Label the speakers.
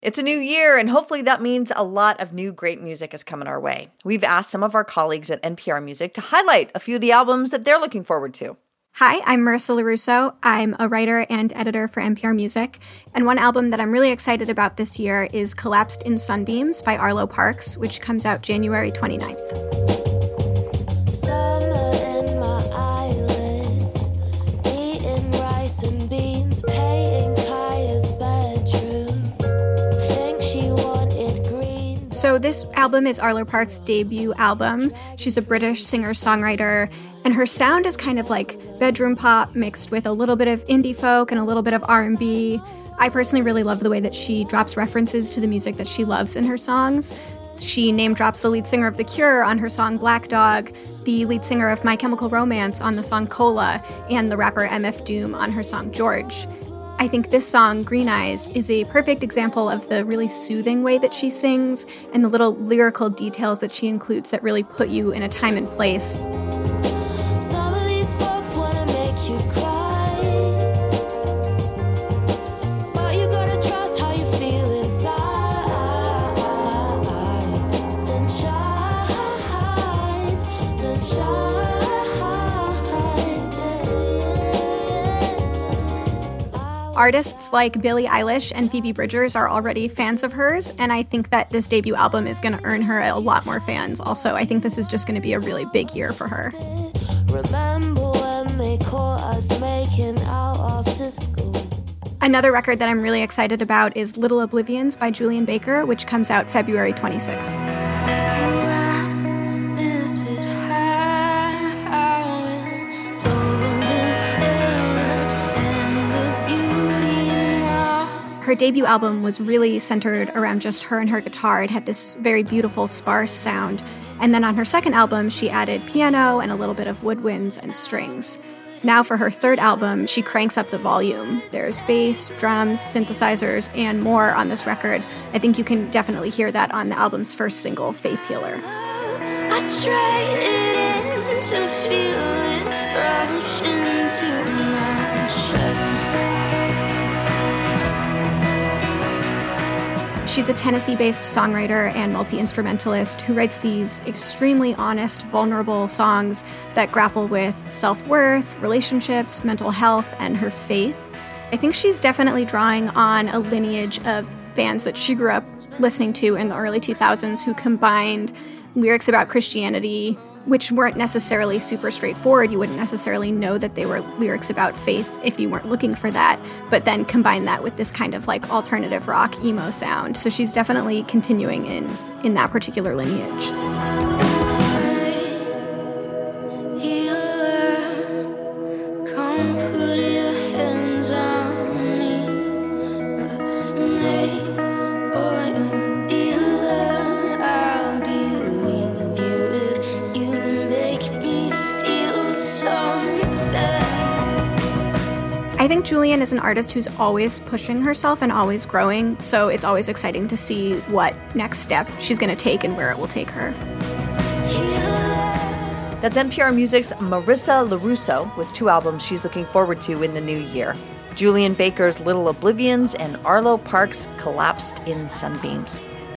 Speaker 1: It's a new year, and hopefully that means a lot of new great music is coming our way. We've asked some of our colleagues at NPR Music to highlight a few of the albums that they're looking forward to.
Speaker 2: Hi, I'm Marissa LaRusso. I'm a writer and editor for NPR Music, and one album that I'm really excited about this year is Collapsed in Sunbeams by Arlo Parks, which comes out January 29th. So this album is Arlo Parks' debut album. She's a British singer-songwriter, and her sound is kind of like bedroom pop mixed with a little bit of indie folk and a little bit of R&B. I personally really love the way that she drops references to the music that she loves in her songs. She name drops the lead singer of The Cure on her song Black Dog, the lead singer of My Chemical Romance on the song Cola, and the rapper MF Doom on her song George. I think this song, Green Eyes, is a perfect example of the really soothing way that she sings and the little lyrical details that she includes that really put you in a time and place.
Speaker 3: Some of these folks wanna make you cry, but you gotta trust how you feel inside. Then shine, then shine.
Speaker 2: Artists like Billie Eilish and Phoebe Bridgers are already fans of hers, and I think that this debut album is going to earn her a lot more fans. Also, I think this is just going to be a really big year for her.
Speaker 3: Remember when they caught us making out after school?
Speaker 2: Another record that I'm really excited about is Little Oblivions by Julian Baker, which comes out February 26th. Her debut album was really centered around just her and her guitar. It had this very beautiful, sparse sound. And then on her second album, she added piano and a little bit of woodwinds and strings. Now for her third album, she cranks up the volume. There's bass, drums, synthesizers, and more on this record. I think you can definitely hear that on the album's first single, Faith Healer.
Speaker 3: I traded in to feel it rush into my chest.
Speaker 2: She's a Tennessee-based songwriter and multi-instrumentalist who writes these extremely honest, vulnerable songs that grapple with self-worth, relationships, mental health, and her faith. I think she's definitely drawing on a lineage of bands that she grew up listening to in the early 2000s who combined lyrics about Christianity, which weren't necessarily super straightforward. You wouldn't necessarily know that they were lyrics about faith if you weren't looking for that, but then combine that with this kind of like alternative rock emo sound. So she's definitely continuing in that particular lineage. I think Julian is an artist who's always pushing herself and always growing, so it's always exciting to see what next step she's going to take and where it will take her.
Speaker 1: That's NPR Music's Marissa LaRusso with two albums she's looking forward to in the new year. Julian Baker's Little Oblivions and Arlo Parks' Collapsed in Sunbeams.